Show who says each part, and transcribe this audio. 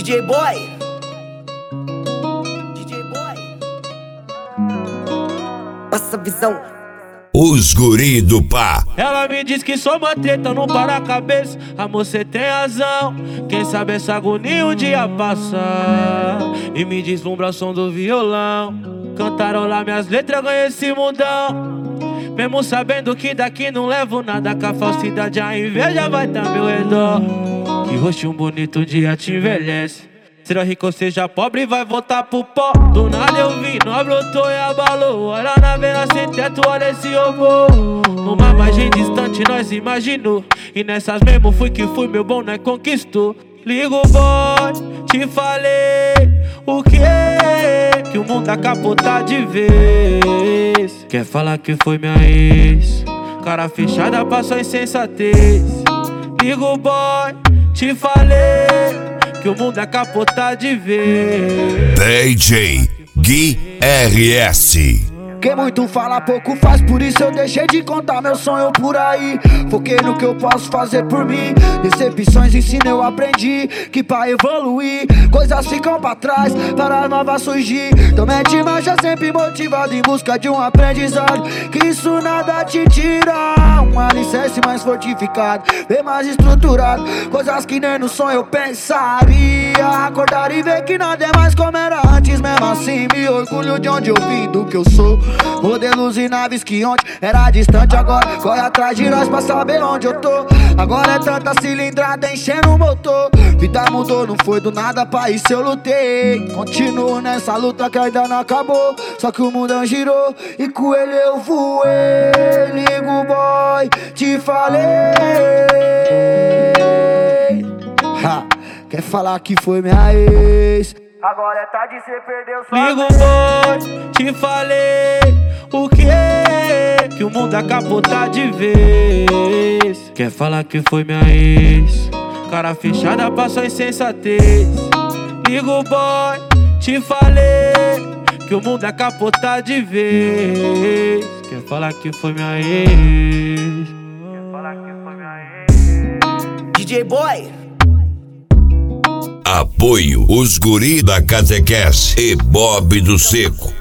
Speaker 1: DJ Boy. DJ Boy. Passa a visão.
Speaker 2: Os guri do pá.
Speaker 3: Ela me diz que sou uma treta, não para a cabeça. Amor, cê tem razão. Quem sabe essa agonia um dia passar. E me deslumbra o som do violão. Cantarolar minhas letras, ganhei esse mundão. Mesmo sabendo que daqui não levo nada, com a falsidade a inveja vai tá meu redor. Que rostinho bonito um dia te envelhece. Seja rico ou seja pobre, vai voltar pro pó. Do nada eu vi, nós brotou e abalou. Olha na veia sem teto, olha esse robô. Numa margem distante nós imaginou. E nessas mesmo fui que fui, meu bom nós conquistou. Ligo boy, te falei o quê? Que o mundo acabou de vez. Quer falar que foi minha ex? Cara fechada passou insensatez. Ligo boy, te falei que o mundo acabou de vez.
Speaker 2: DJ Gui RS.
Speaker 4: Quem muito fala, pouco faz, por isso eu deixei de contar meu sonho por aí. Foquei no que eu posso fazer por mim. Decepções ensino, eu aprendi que pra evoluir coisas ficam pra trás, para novas surgir. Então mete marcha sempre motivado em busca de um aprendizado. Que isso nada te tira, um alicerce mais fortificado, bem mais estruturado. Coisas que nem no sonho eu pensaria. Acordar e ver que nada é mais como era antes. Mesmo assim me orgulho de onde eu vim, do que eu sou. Modelos e naves que ontem era distante, agora corre atrás de nós pra saber onde eu tô. Agora é tanta cilindrada enchendo o motor. Vida mudou, não foi do nada, pra isso eu lutei. Continuo nessa luta que ainda não acabou. Só que o mundão girou e com ele eu voei. Ligo boy, te falei. Quer falar que foi minha ex? Agora é tarde, cê perdeu sua
Speaker 3: Ligo boy, te falei o quê? Que o mundo acabou de vez. Quer falar que foi minha ex? Cara fechada passou insensatez. Ligo boy, te falei que o mundo acabou de vez. Quer falar que foi minha ex? Quer falar que foi minha ex?
Speaker 1: DJ Boy.
Speaker 2: Apoio os guri da Catequese e Bob do Seco.